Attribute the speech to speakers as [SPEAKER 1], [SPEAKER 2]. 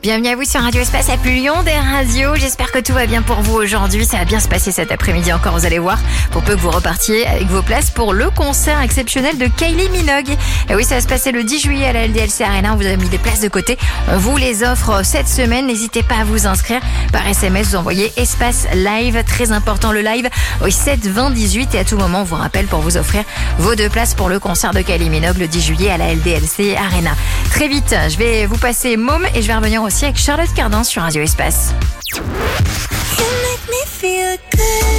[SPEAKER 1] Bienvenue à vous sur Radio Espace à Lyon des radios. J'espère que tout va bien pour vous aujourd'hui. Ça va bien se passer cet après-midi encore, vous allez voir. Pour peu que vous repartiez avec vos places pour le concert exceptionnel de Kylie Minogue. Et oui, ça va se passer le 10 juillet à la LDLC Arena. On vous a mis des places de côté. On vous les offre cette semaine. N'hésitez pas à vous inscrire. Par SMS, vous envoyez Espace Live. Très important le live au 7 20 18. Et à tout moment, on vous rappelle pour vous offrir vos 2 places pour le concert de Kylie Minogue le 10 juillet à la LDLC Arena. Très vite, je vais vous passer Môme et je vais revenir aussi avec Charlotte Cardin sur Radio Espace.
[SPEAKER 2] You make me feel good.